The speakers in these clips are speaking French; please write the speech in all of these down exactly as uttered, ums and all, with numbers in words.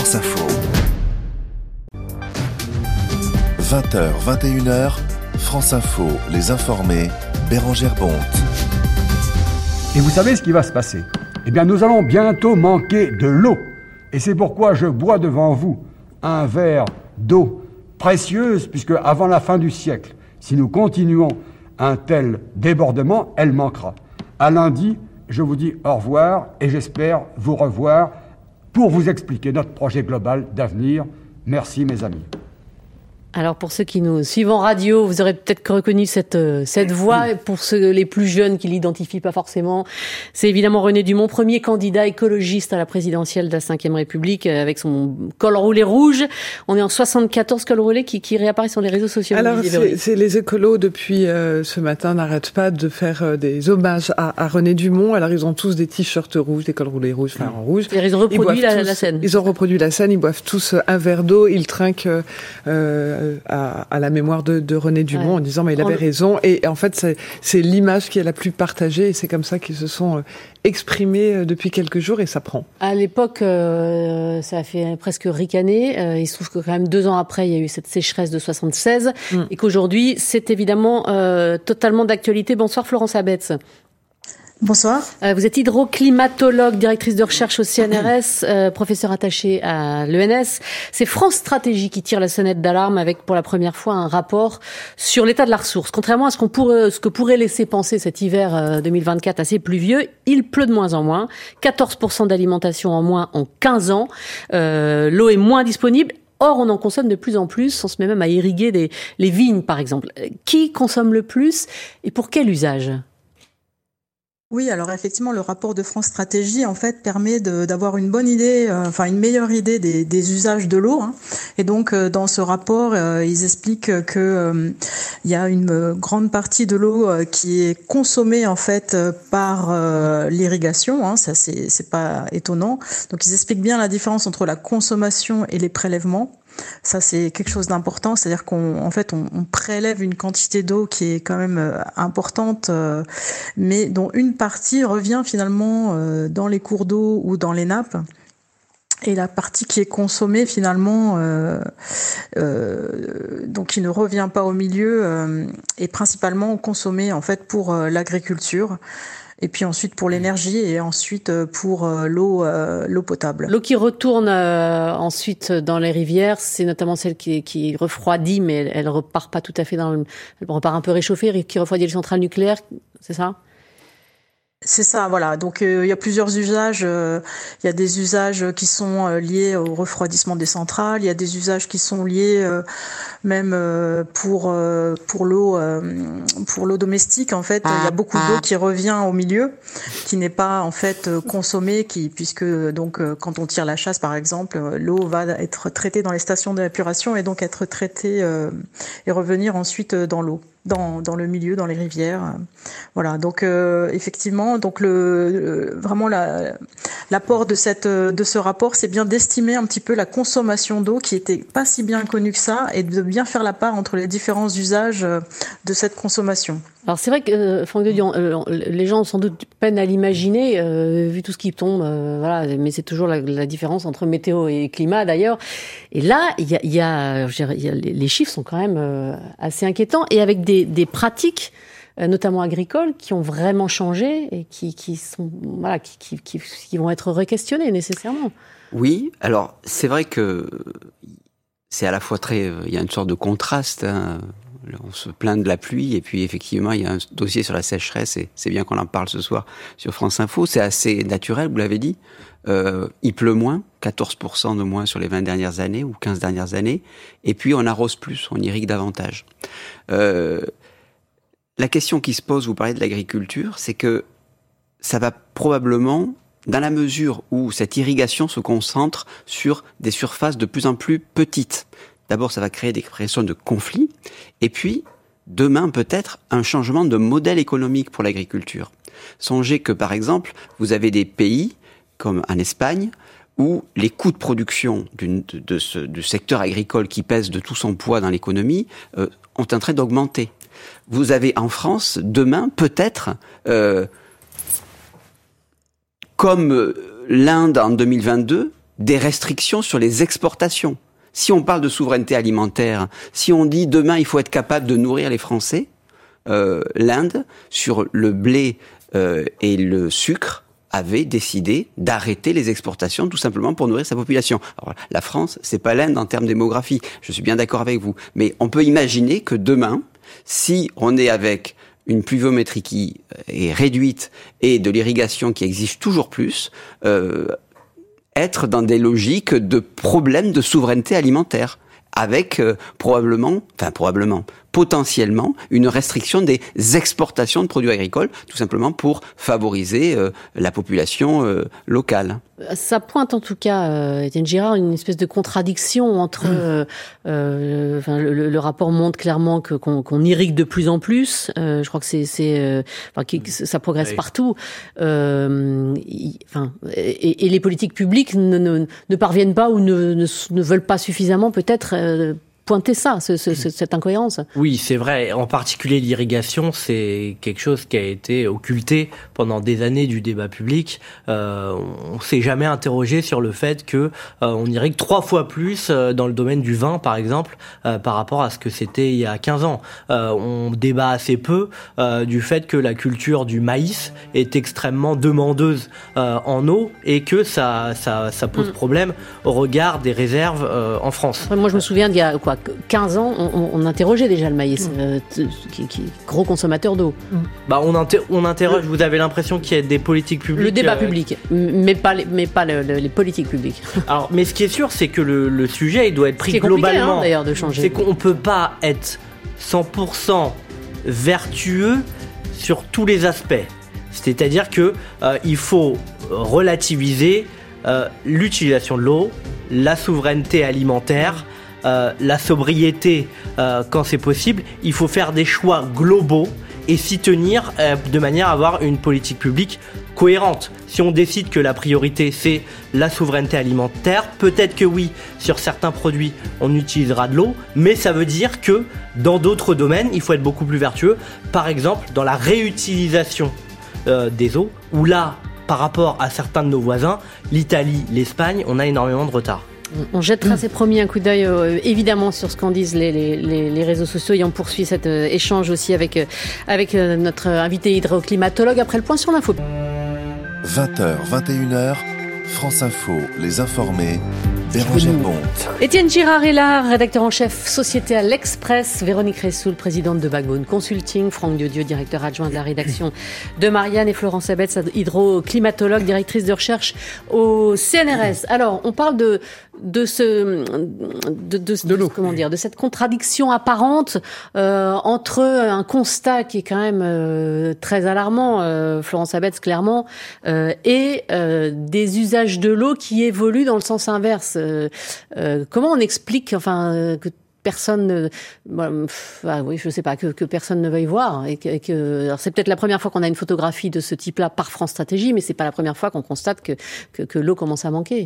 France Info. vingt heures, vingt et une heures, France Info, les informés, Bérangère Bonte. Et vous savez ce qui va se passer ? Eh bien, nous allons bientôt manquer de l'eau. Et c'est pourquoi je bois devant vous un verre d'eau précieuse, puisque avant la fin du siècle, si nous continuons un tel débordement, elle manquera. À lundi, je vous dis au revoir et j'espère vous revoir pour vous expliquer notre projet global d'avenir. Merci mes amis. Alors pour ceux qui nous suivent en radio, vous aurez peut-être reconnu cette cette voix. Pour ceux les plus jeunes qui l'identifient pas forcément, c'est évidemment René Dumont, premier candidat écologiste à la présidentielle de la cinquième République, avec son col roulé rouge. On est en soixante-quatorze col roulé qui, qui réapparaît sur les réseaux sociaux. Alors c'est, c'est les écolos depuis euh, ce matin n'arrêtent pas de faire euh, des hommages à, à René Dumont. Alors ils ont tous des t-shirts rouges, des cols roulés rouges, enfin en rouge. Ils ont reproduit ils la, tous, la scène. Ils ont reproduit la scène. Ils boivent tous un verre d'eau. Ils trinquent. Euh, À, à la mémoire de, de René Dumont, ouais. en disant mais il avait raison. Et en fait, c'est, c'est l'image qui est la plus partagée, et c'est comme ça qu'ils se sont euh, exprimés euh, depuis quelques jours, et ça prend. À l'époque, euh, ça a fait presque ricaner. Euh, il se trouve que quand même deux ans après, il y a eu cette sécheresse de soixante-seize, mm. et qu'aujourd'hui, c'est évidemment euh, totalement d'actualité. Bonsoir Florence Abetz. Bonsoir. Euh, vous êtes hydroclimatologue, directrice de recherche au C N R S, euh, professeur attaché à l'E N S. C'est France Stratégie qui tire la sonnette d'alarme avec pour la première fois un rapport sur l'état de la ressource. Contrairement à ce qu'on pourrait, ce que pourrait laisser penser cet hiver euh, deux mille vingt-quatre assez pluvieux, il pleut de moins en moins. quatorze pour cent d'alimentation en moins en quinze ans. Euh, l'eau est moins disponible. Or, on en consomme de plus en plus. On se met même à irriguer des, les vignes, par exemple. Qui consomme le plus et pour quel usage ? Oui, alors effectivement, le rapport de France Stratégie en fait permet de, d'avoir une bonne idée, euh, enfin une meilleure idée des, des usages de l'eau. Hein. Et donc, euh, dans ce rapport, euh, ils expliquent que euh, il y a une euh, grande partie de l'eau euh, qui est consommée en fait euh, par euh, l'irrigation. Hein. Ça, c'est, c'est pas étonnant. Donc, ils expliquent bien la différence entre la consommation et les prélèvements. Ça, c'est quelque chose d'important, c'est-à-dire qu'on, en fait, on, on prélève une quantité d'eau qui est quand même euh, importante, euh, mais dont une partie revient finalement euh, dans les cours d'eau ou dans les nappes. Et la partie qui est consommée finalement, euh, euh, donc qui ne revient pas au milieu, euh, est principalement consommée en fait pour euh, l'agriculture. Et puis ensuite pour l'énergie et ensuite pour euh, l'eau, euh, l'eau potable. L'eau qui retourne euh, ensuite dans les rivières, c'est notamment celle qui, qui refroidit, mais elle, elle repart pas tout à fait dans le, elle repart un peu réchauffée, qui refroidit les centrales nucléaires, c'est ça ? C'est ça, voilà. Donc euh, il y a plusieurs usages. Euh, il y a des usages qui sont euh, liés au refroidissement des centrales. Il y a des usages qui sont liés euh, même euh, pour euh, pour l'eau euh, pour l'eau domestique. En fait, il y a beaucoup d'eau qui revient au milieu, qui n'est pas en fait consommée, qui puisque donc euh, quand on tire la chasse par exemple, l'eau va être traitée dans les stations d'épuration et donc être traitée euh, et revenir ensuite dans l'eau. Dans, dans le milieu, dans les rivières, voilà. Donc euh, effectivement, donc le, le vraiment la, l'apport de cette de ce rapport, c'est bien d'estimer un petit peu la consommation d'eau qui était pas si bien connue que ça, et de bien faire la part entre les différents usages de cette consommation. Alors c'est vrai que euh, Franck de Dion, euh, les gens ont sans doute peine à l'imaginer euh, vu tout ce qui tombe, euh, voilà. Mais c'est toujours la, la différence entre météo et climat d'ailleurs. Et là, il y a, il y a, je dirais, il y a les chiffres sont quand même euh, assez inquiétants et avec des, des pratiques, euh, notamment agricoles, qui ont vraiment changé et qui, qui sont, voilà, qui, qui, qui, qui vont être re-questionnées nécessairement. Oui, alors c'est vrai que c'est à la fois très, il y a une sorte de contraste. Hein. On se plaint de la pluie et puis effectivement il y a un dossier sur la sécheresse et c'est bien qu'on en parle ce soir sur France Info. C'est assez naturel, vous l'avez dit. Euh, il pleut moins, quatorze pour cent de moins sur les vingt dernières années ou quinze dernières années. Et puis on arrose plus, on irrigue davantage. Euh, la question qui se pose, vous parlez de l'agriculture, c'est que ça va probablement, dans la mesure où cette irrigation se concentre sur des surfaces de plus en plus petites. D'abord, ça va créer des pressions de conflit, et puis, demain, peut-être, un changement de modèle économique pour l'agriculture. Songez que, par exemple, vous avez des pays, comme en Espagne, où les coûts de production d'une, de, de ce, du secteur agricole qui pèse de tout son poids dans l'économie euh, ont un trait d'augmenter. Vous avez en France, demain, peut-être, euh, comme l'Inde en deux mille vingt-deux, des restrictions sur les exportations. Si on parle de souveraineté alimentaire, si on dit demain il faut être capable de nourrir les Français, euh, l'Inde, sur le blé euh, et le sucre, avait décidé d'arrêter les exportations tout simplement pour nourrir sa population. Alors, la France, c'est pas l'Inde en termes démographie, je suis bien d'accord avec vous, mais on peut imaginer que demain, si on est avec une pluviométrie qui est réduite et de l'irrigation qui exige toujours plus, euh, être dans des logiques de problèmes de souveraineté alimentaire, avec euh, probablement, enfin probablement, potentiellement, une restriction des exportations de produits agricoles, tout simplement pour favoriser euh, la population euh, locale. Ça pointe en tout cas, euh, Étienne Girard, une espèce de contradiction entre... Euh, euh, enfin, le, le rapport montre clairement que, qu'on, qu'on irrigue de plus en plus. Euh, je crois que c'est... c'est euh, enfin, que ça progresse oui. partout. Euh, y, enfin, et, et les politiques publiques ne, ne, ne parviennent pas ou ne, ne, ne veulent pas suffisamment peut-être... Euh, pointer ça, ce, ce, cette incohérence. Oui, c'est vrai. En particulier, l'irrigation, c'est quelque chose qui a été occulté pendant des années du débat public. Euh, on s'est jamais interrogé sur le fait que euh, on irrigue trois fois plus euh, dans le domaine du vin, par exemple, euh, par rapport à ce que c'était il y a quinze ans. Euh, on débat assez peu euh, du fait que la culture du maïs est extrêmement demandeuse euh, en eau et que ça, ça, ça pose mmh. problème au regard des réserves euh, en France. Après, moi, je me souviens d'il y a quoi, quinze ans, on, on interrogeait déjà le maïs, mmh. euh, qui, qui gros consommateur d'eau. Mmh. Bah on, inter- on interroge. Vous avez l'impression qu'il y a des politiques publiques. Le débat euh... public, mais pas les, mais pas le, le, les politiques publiques. Alors, mais ce qui est sûr, c'est que le, le sujet, il doit être pris c'est globalement. Hein, d'ailleurs, de changer. C'est qu'on peut pas être cent pour cent vertueux sur tous les aspects. C'est-à-dire que euh, il faut relativiser euh, l'utilisation de l'eau, la souveraineté alimentaire. Euh, la sobriété euh, quand c'est possible, il faut faire des choix globaux et s'y tenir euh, de manière à avoir une politique publique cohérente. Si on décide que la priorité c'est la souveraineté alimentaire, peut-être que oui, sur certains produits on utilisera de l'eau, mais ça veut dire que dans d'autres domaines il faut être beaucoup plus vertueux, par exemple dans la réutilisation euh, des eaux, où là, par rapport à certains de nos voisins, l'Italie, l'Espagne, on a énormément de retard. On jettera, c'est promis, un coup d'œil euh, évidemment sur ce qu'en disent les, les, les réseaux sociaux et on poursuit cet euh, échange aussi avec, euh, avec euh, notre invité hydroclimatologue après le point sur l'info. vingt heures, vingt et une heures, France Info, les informés, Bérangère Bonte. Étienne Girard est là, rédacteur en chef Société à l'Express, Véronique Ressoul, présidente de Backbone Consulting, Franck Diodieu, directeur adjoint de la rédaction de Marianne et Florence Abetz, hydroclimatologue, directrice de recherche au C N R S. Alors, on parle de de ce de, de, de, de comment dire de cette contradiction apparente euh, entre un constat qui est quand même euh, très alarmant, euh, Florence Abetz clairement, euh, et euh, des usages de l'eau qui évoluent dans le sens inverse. Euh, euh, comment on explique, enfin, euh, que personne ne, bon, pff, ah oui, je sais pas, que, que personne ne veuille voir, et que, et que alors c'est peut-être la première fois qu'on a une photographie de ce type-là par France Stratégie, mais c'est pas la première fois qu'on constate que que, que l'eau commence à manquer.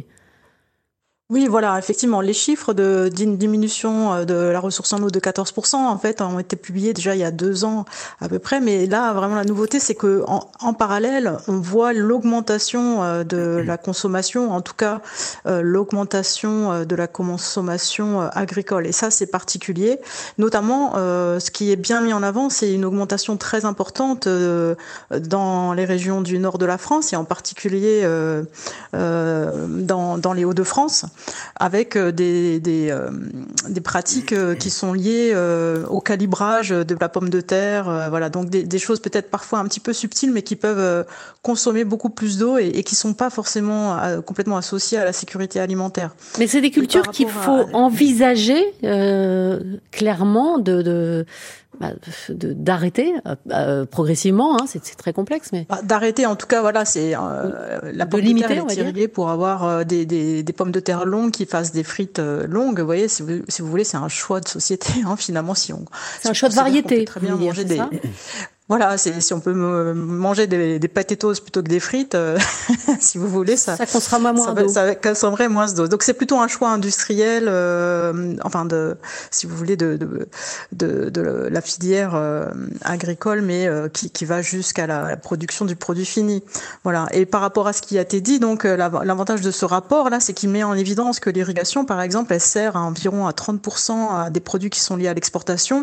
Oui, voilà, effectivement, les chiffres de d'une diminution de la ressource en eau de quatorze pour cent en fait ont été publiés déjà il y a deux ans à peu près, mais là vraiment la nouveauté c'est que en, en parallèle on voit l'augmentation de la consommation, en tout cas euh, l'augmentation de la consommation agricole, et ça c'est particulier, notamment euh, ce qui est bien mis en avant, c'est une augmentation très importante euh, dans les régions du nord de la France et en particulier euh, euh, dans dans les Hauts-de-France, avec des, des, euh, des pratiques euh, qui sont liées euh, au calibrage de la pomme de terre, euh, voilà, donc des, des choses peut-être parfois un petit peu subtiles, mais qui peuvent euh, consommer beaucoup plus d'eau et, et qui sont pas forcément euh, complètement associées à la sécurité alimentaire. Mais c'est des cultures qu'il faut à... envisager euh, clairement de, de Bah, de, d'arrêter euh, progressivement, hein, c'est, c'est très complexe, mais bah, d'arrêter en tout cas, voilà, c'est euh, la de pomme limiter, de terre est irriguée pour avoir euh, des, des, des pommes de terre longues qui fassent des frites euh, longues. Vous voyez, si vous, si vous voulez, c'est un choix de société, hein, finalement, si on. C'est si un choix de variété. Très bien manger des. Voilà, c'est, si on peut me manger des, des potatoes plutôt que des frites, euh, si vous voulez, ça, ça consommera moins ça, d'eau. Ça consommerait moins d'eau. Donc c'est plutôt un choix industriel, euh, enfin de, si vous voulez, de de de, de la filière euh, agricole, mais euh, qui, qui va jusqu'à la, la production du produit fini. Voilà. Et par rapport à ce qui a été dit, donc l'avantage de ce rapport là, c'est qu'il met en évidence que l'irrigation, par exemple, elle sert à environ à trente pour cent à des produits qui sont liés à l'exportation.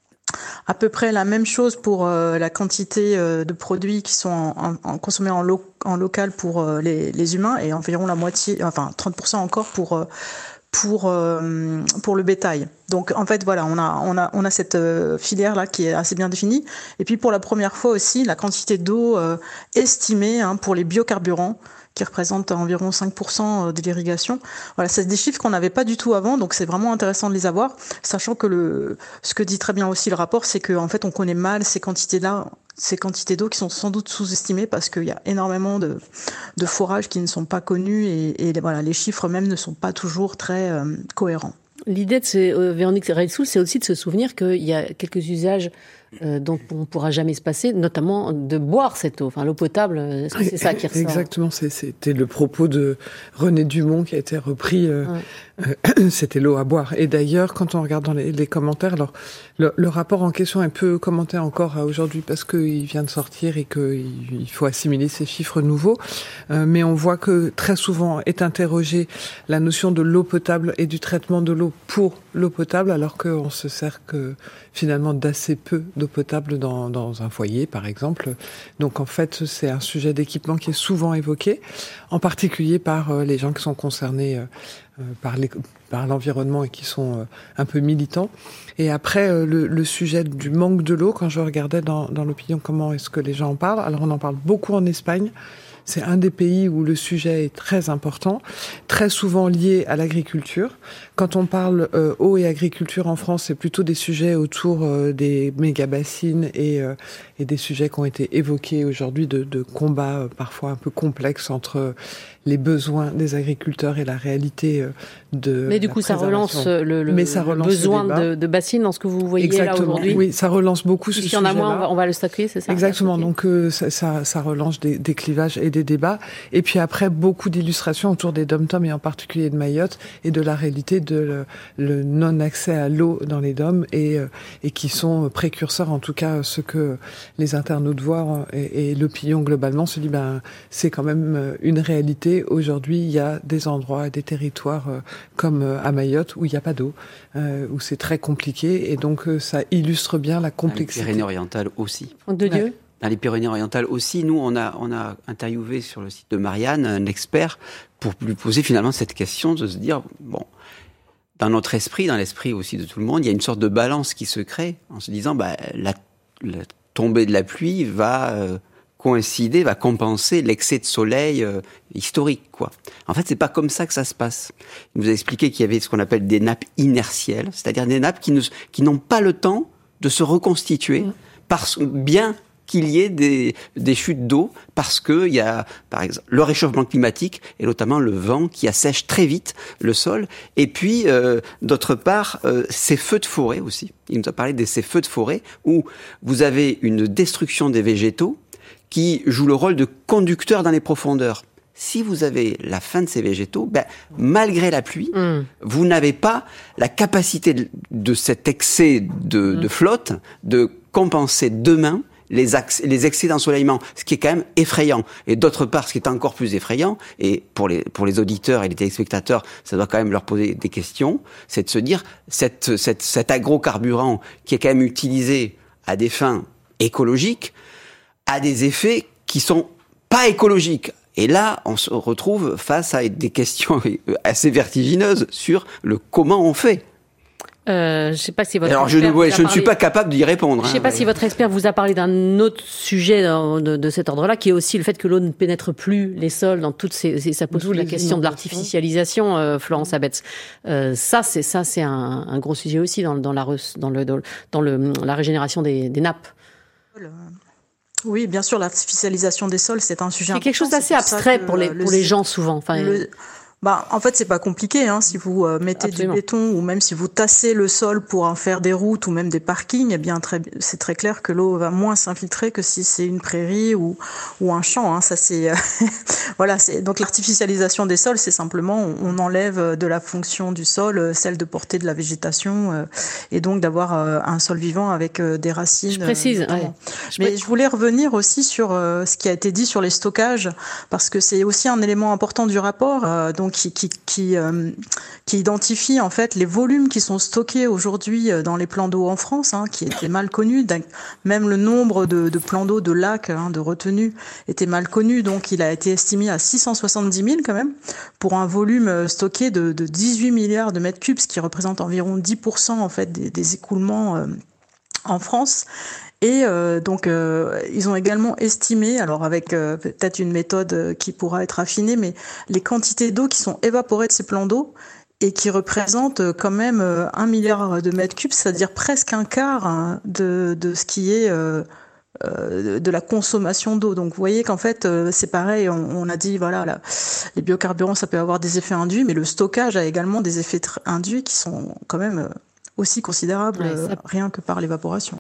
À peu près la même chose pour euh, la quantité euh, de produits qui sont en, en, en consommés en, lo, en local pour euh, les, les humains et environ la moitié, enfin trente pour cent encore pour euh, pour euh, pour le bétail. Donc en fait voilà, on a on a on a cette euh, filière là qui est assez bien définie. Et puis pour la première fois aussi, la quantité d'eau euh, estimée hein, pour les biocarburants, qui représente environ cinq pour cent de l'irrigation. Voilà, c'est des chiffres qu'on n'avait pas du tout avant, donc c'est vraiment intéressant de les avoir, sachant que le, ce que dit très bien aussi le rapport, c'est qu'en fait on connaît mal ces quantités-là, ces quantités d'eau qui sont sans doute sous-estimées parce qu'il y a énormément de, de forages qui ne sont pas connus et, et voilà, les chiffres même ne sont pas toujours très euh, cohérents. L'idée de ces, euh, Véronique Reilsoul, c'est aussi de se souvenir qu'il y a quelques usages euh, dont on ne pourra jamais se passer, notamment de boire cette eau, enfin l'eau potable. Est-ce que c'est ça qui ressort ? Exactement, c'est, c'était le propos de René Dumont qui a été repris. Euh, ouais. euh, c'était l'eau à boire. Et d'ailleurs, quand on regarde dans les, les commentaires, alors le, le rapport en question est peu commenté encore à aujourd'hui parce qu'il vient de sortir et qu'il il faut assimiler ces chiffres nouveaux. Euh, mais on voit que très souvent est interrogée la notion de l'eau potable et du traitement de l'eau pour l'eau potable, alors qu'on se sert que finalement d'assez peu d'eau potable dans, dans un foyer, par exemple. Donc en fait, c'est un sujet d'équipement qui est souvent évoqué, en particulier par euh, les gens qui sont concernés euh, euh, par, les, par l'environnement et qui sont euh, un peu militants. Et après, euh, le, le sujet du manque de l'eau, quand je regardais dans, dans l'opinion comment est-ce que les gens en parlent, alors on en parle beaucoup en Espagne. C'est un des pays où le sujet est très important, très souvent lié à l'agriculture. Quand on parle euh, eau et agriculture en France, c'est plutôt des sujets autour euh, des méga-bassines et, euh, et des sujets qui ont été évoqués aujourd'hui de, de combats euh, parfois un peu complexes entre les besoins des agriculteurs et la réalité euh, de Mais du coup, ça relance le, le, Mais ça relance le besoin de, de bassines dans ce que vous voyez Exactement. là aujourd'hui. Oui, ça relance beaucoup ce sujet-là. S'il y en a moins, on va, on va le stocker, c'est ça ? Exactement. Donc euh, ça, ça, ça relance des, des clivages et des débats. Et puis après, beaucoup d'illustrations autour des dom-toms et en particulier de Mayotte et de la réalité de le, le non-accès à l'eau dans les dômes et, euh, et qui sont précurseurs, en tout cas, ce que les internautes voient et, et l'opinion globalement se dit, ben c'est quand même une réalité. Aujourd'hui, il y a des endroits, des territoires euh, comme euh, à Mayotte où il n'y a pas d'eau, euh, où c'est très compliqué et donc euh, ça illustre bien la complexité. Dans les Pyrénées-Orientales aussi. De Dieu. Ouais. Dans les Pyrénées-Orientales aussi, nous, on a, on a interviewé sur le site de Marianne un expert pour lui poser finalement cette question de se dire, bon, dans notre esprit, dans l'esprit aussi de tout le monde, il y a une sorte de balance qui se crée en se disant, bah, la, la tombée de la pluie va euh, coïncider, va compenser l'excès de soleil euh, historique, quoi. En fait, c'est pas comme ça que ça se passe. Il nous a expliqué qu'il y avait ce qu'on appelle des nappes inertielles, c'est-à-dire des nappes qui, ne, qui n'ont pas le temps de se reconstituer, mmh. parce, bien qu'il y ait des, des chutes d'eau, parce que il y a, par exemple, le réchauffement climatique et notamment le vent qui assèche très vite le sol. Et puis, euh, d'autre part, euh, ces feux de forêt aussi. Il nous a parlé de ces feux de forêt où vous avez une destruction des végétaux qui joue le rôle de conducteur dans les profondeurs. Si vous avez la fin de ces végétaux, ben, malgré la pluie, mmh. vous n'avez pas la capacité de, de cet excès de, mmh. de flotte de compenser demain les, axes, les excès d'ensoleillement, ce qui est quand même effrayant. Et d'autre part, ce qui est encore plus effrayant, et pour les, pour les auditeurs et les téléspectateurs, ça doit quand même leur poser des questions, c'est de se dire, cette, cette, cet agrocarburant qui est quand même utilisé à des fins écologiques, a des effets qui sont pas écologiques. Et là, on se retrouve face à des questions assez vertigineuses sur le comment on fait. Euh, je sais pas si votre Alors je ne, ouais, je parlé... ne suis pas capable d'y répondre. Je ne sais hein, pas ouais. si votre expert vous a parlé d'un autre sujet de, de cet ordre-là, qui est aussi le fait que l'eau ne pénètre plus les sols dans toutes ces, ça pose toute la question de l'artificialisation, euh, Florence Abetz. Euh, ça, c'est ça, c'est un, un gros sujet aussi dans, dans la dans le dans le la régénération des, des nappes. Oui, bien sûr, l'artificialisation des sols, c'est un sujet c'est quelque chose d'assez abstrait pour les, pour les gens souvent. Enfin, le... Bah, en fait, c'est pas compliqué, hein. Si vous euh, mettez Absolument. du béton ou même si vous tassez le sol pour en faire des routes ou même des parkings, eh bien, très, c'est très clair que l'eau va moins s'infiltrer que si c'est une prairie ou ou un champ. Hein. Ça, c'est voilà. C'est donc l'artificialisation des sols, c'est simplement on, on enlève de la fonction du sol, celle de porter de la végétation euh, et donc d'avoir euh, un sol vivant avec euh, des racines. Je précise. Euh, ouais. je Mais je voulais revenir aussi sur euh, ce qui a été dit sur les stockages parce que c'est aussi un élément important du rapport. Euh, donc qui qui qui, euh, qui identifie en fait les volumes qui sont stockés aujourd'hui dans les plans d'eau en France, hein, qui étaient mal connus. Même le nombre de, de plans d'eau, de lacs, hein, de retenues était mal connu. Donc il a été estimé à six cent soixante-dix mille quand même pour un volume stocké de, de dix-huit milliards de mètres cubes, ce qui représente environ dix pour cent en fait des, des écoulements euh, en France. Et euh, donc, euh, ils ont également estimé, alors avec euh, peut-être une méthode qui pourra être affinée, mais les quantités d'eau qui sont évaporées de ces plans d'eau et qui représentent quand même un milliard de mètres cubes, c'est-à-dire presque un quart hein, de, de ce qui est euh, euh, de la consommation d'eau. Donc, vous voyez qu'en fait, euh, c'est pareil. On, on a dit, voilà, là, les biocarburants, ça peut avoir des effets induits, mais le stockage a également des effets induits qui sont quand même aussi considérables, ouais, ça... rien que par l'évaporation.